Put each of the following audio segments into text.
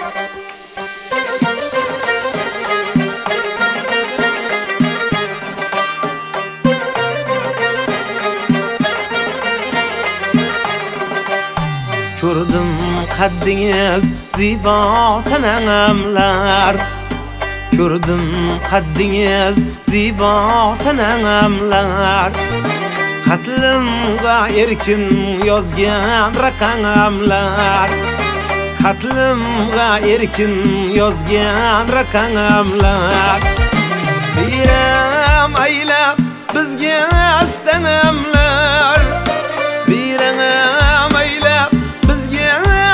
Gördüm qaddingiz zibo sanamlar. Gördüm qaddingiz zibo sanamlar. Qatlimga erkin yozgan raqamlar. Qatlimga erkin yozgan raqamlar. Biram aylab bizga astanamlar. Biram aylab bizga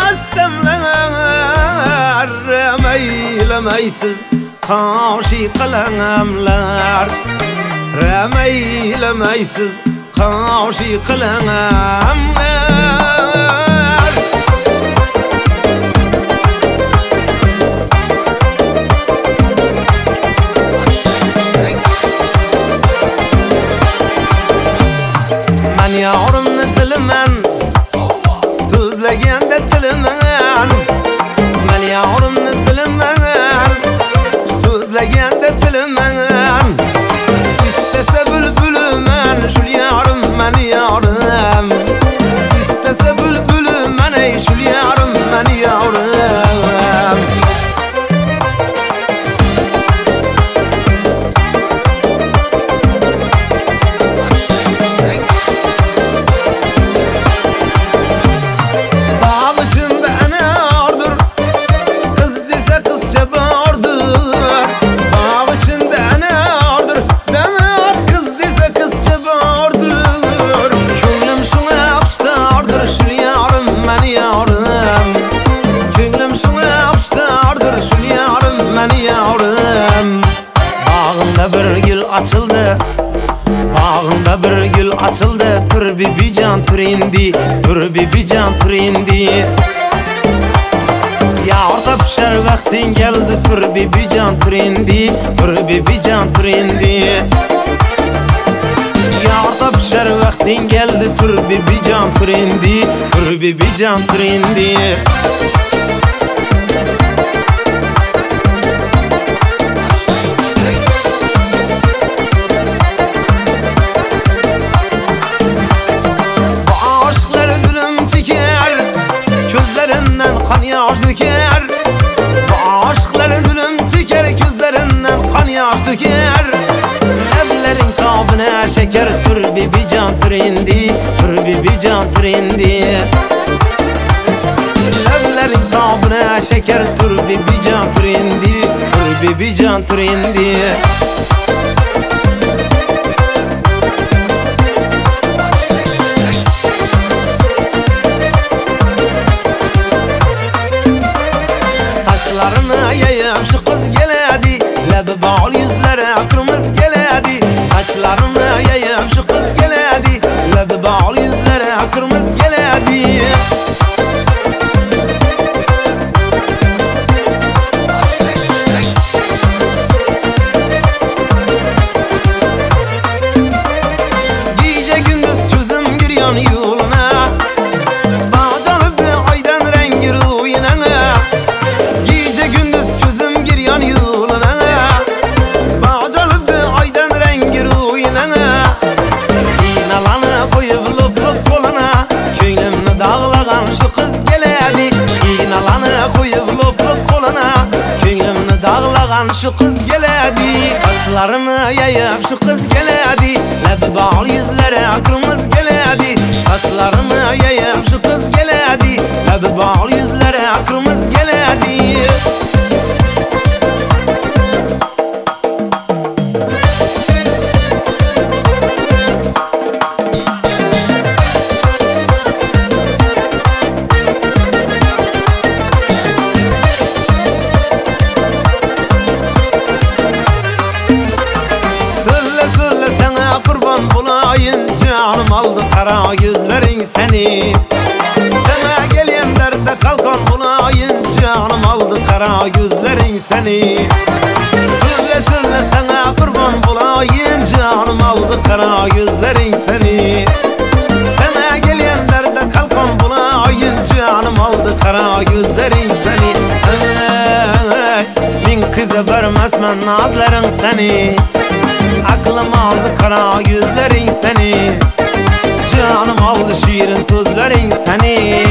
astamlar. Ramaylamaysiz qoshi qalamlar. Ramaylamaysiz qoshi qalamlar. Men yorimni dilaman, so'zlaganda tilaman. Men yorimni dilaman, so'zlaganda tilaman. İstese bülbülümen şul yarım men yarım. İstese bülbülümen ey şul yarım men yarım. Bağ içinde ana ordur, kız dese kızça bağırdır. Bağ içinde ana ordur, damat kız dese kızça bağırdır. Könglim şuna apştardır, şul yarım men yarım. Könglim şuna apştardır, şul yarım men yarım. Bağında bir gül açıldı, bağında bir gül açıldı. Tur bibican tur indi, tur bibican tur indi. Yağda pişer vaktin geldi, tur bibican tur indi, tur bibican tur indi. Yağda pişer vaktin geldi, tur bibican tur indi, tur bibican tur indi. Kan yaş döker. Bu aşklar zulüm çeker, gözlerinden kan yaş döker. Evlerin kabına şeker, tur bibican tur indi, tur bibican tur indi. Evlerin kabına şeker, tur bibican tur indi, tur bibican tur indi. Saçlarını yayıp şu kız geledi, lebi bağlı yüzlere kırmızı geledi. Saçlarını yayıp şu kız geledi, lebi bağlı yüzlere kırmızı geledi. Gece gündüz gözüm giriyor yoluna, bağcalıbdı aydan rengi ruyuna. Gece gündüz gözüm giryan yoluna, bağcalıbdı aydan rengi ruyuna. Kinalanı koyup lop lop koluna, könglimni dağlagan şu kız geledi. Kinalanı koyup lop lop koluna, könglimni dağlagan şu kız geledi. Saçlarını yayıp şu kız geledi, lebi bağlı yüzlere kırmızı geledi. Saçlarını yayıp şu kız geledi, lebi bağlı yüzlere kırmızı geledi. Söyle söyle sana kurban bulayın, canım aldı kara gözlerin seni. Sana gelen derde kalkan bulayın, canım aldı kara gözlerin seni. Söyle söyle sana kurban bulayın, canım aldı kara gözlerin seni. Sana gelen derde kalkan bulayın, canım aldı kara gözlerin seni. etmem nazların seni. Aklım aldı kara yüzlerin seni. Canım aldı şirin sözlerin seni.